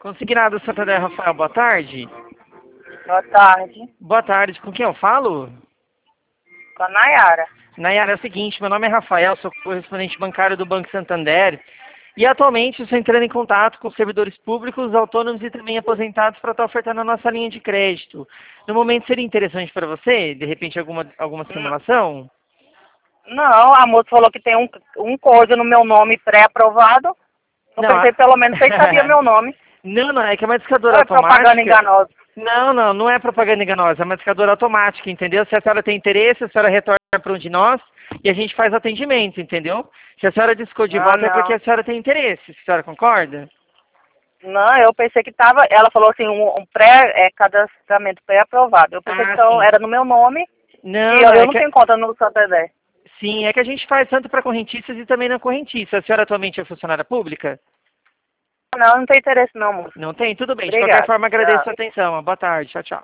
Consignado Santander, Rafael, boa tarde. Boa tarde. Boa tarde, com quem eu falo? Com a Nayara. Nayara, é o seguinte, meu nome é Rafael, sou correspondente bancário do Banco Santander e atualmente estou entrando em contato com servidores públicos, autônomos e também aposentados para estar ofertando a nossa linha de crédito. No momento seria interessante para você, de repente alguma simulação? Não, a moça falou que tem um código no meu nome pré-aprovado. Eu Não, pensei pelo menos que ele sabia meu nome. não, é que é uma discadora Ou é automática. propaganda enganosa? Não é propaganda enganosa, é uma discadora automática, entendeu? Se a senhora tem interesse, a senhora retorna para um de nós e a gente faz atendimento, entendeu? Se a senhora discou de volta é porque Não. a senhora tem interesse, a senhora concorda? Não, eu pensei que tava. Ela falou assim, um cadastramento pré-aprovado. Eu pensei que então Sim. era no meu nome Não, e eu é não que, tenho conta no Santander. sim, é que a gente faz tanto para correntistas e também na correntista. A senhora atualmente é funcionária pública? Não tem interesse não, moça. Não tem? Tudo bem. De qualquer Obrigada. forma, agradeço Tchau. a atenção. Boa tarde. Tchau, tchau.